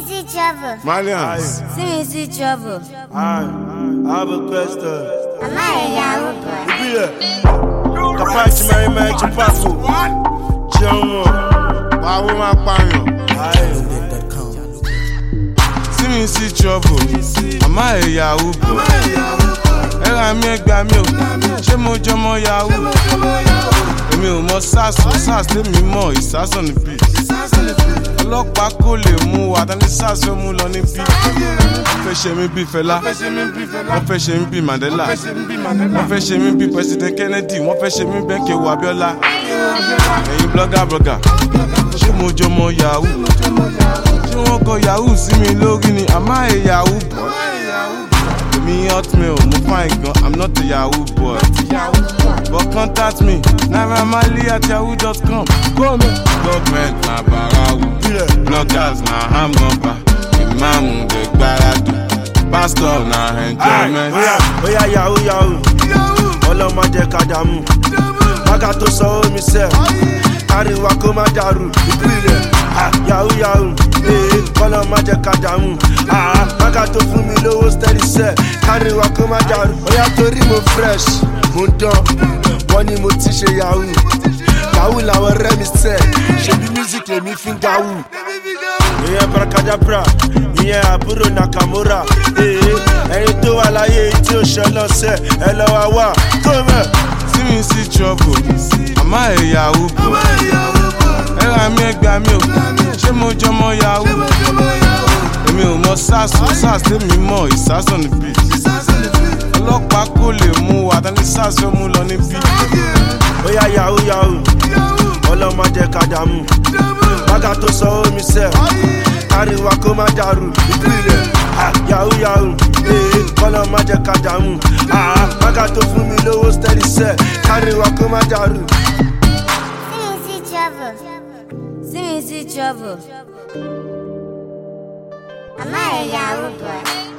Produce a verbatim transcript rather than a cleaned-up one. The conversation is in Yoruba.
see trouble. Malians. See me see trouble. I have a question. Am I a Yahoo boy? Ibile. Kapachi Mary Mary Chupasu. Chioma. Bawo ma payan. See me see trouble. Am I a Yahoo boy? Era mi egba mi o. Ṣé mo jọmọ Yahoo? Èmi ò mọ SARS o, SARS tèmi mọ̀, ìsás on the beat. Ọlọ́pàá kò lè mú wa, tani SARS fẹ́ mú lọ ní bí. Wọ́n fẹ́ ṣe mí bí Fẹlá, wọ́n fẹ́ ṣe mí bí Mandela, wọ́n fẹ́ ṣe mí bí President Kennedy, wọ́n fẹ́ ṣe mí bẹ́ẹ̀ Kéwu Abíọ́lá. Ẹ̀yin blogger blogger, ṣé mo jọmọ Yahoo? Ṣé wọ́n kọ Yahoo sí mi lórí ni? Am I a Yahoo boy? Me hotmail, mo fine gan, I'm not a Yahoo boy. But contact me, naira marley at yahoo dot com. Government na barawu, bloggers na hamgamba, imam de gbaradu, pastor na enjoyment. Oya, oya Yahoo Yahoo, ọlọ́mọ jẹ́ ká dààmú. Bága tó sọ omi sẹ́, ariwa kó má dàrú. Ìpìlẹ̀ Yahoo Yahoo, ọlọ́mọ jẹ́ ká dààmú. Bága tó fún mi lówó steady sẹ́, ariwa kó má dàrú. Oya torí mo fresh, mo dán, wọ́n ní mo ti ṣe Yahoo. Yahoo làwọn ọ̀rẹ́ mi sẹ́, ṣebí music lèmi fi ń gawú. Ìyẹn Brakadabra, ìyẹn àbúrò Nakamura. Ẹyin tó wà láyé tí ó ṣe lọ́sẹ̀, ẹ lọ́ wá wá. Come See me see trouble, am I a Yahoo boy? Era mi egba mi o, ṣé mo jọmọ Yahoo? Èmi ò mọ SARS o, SARS tèmi mọ̀, ìsás on the beat. Ọlọ́pàá kò lè mú wa, tani SARS fẹ́ mú lọ ní bí. Oya Yahoo Yahoo, ọlọ́mọ jẹ́ ká dààmú. Bága tó sọ omi sẹ́, ariwa kó má dàrú. Ìpìlẹ̀ Yahoo Yahoo, ọlọ́mọ jẹ́ ká dààmú. Bága tó fún mi lówó steady sẹ́, ariwa kó má dàrú. See me see trouble. See me see trouble. Am I a Yahoo boy?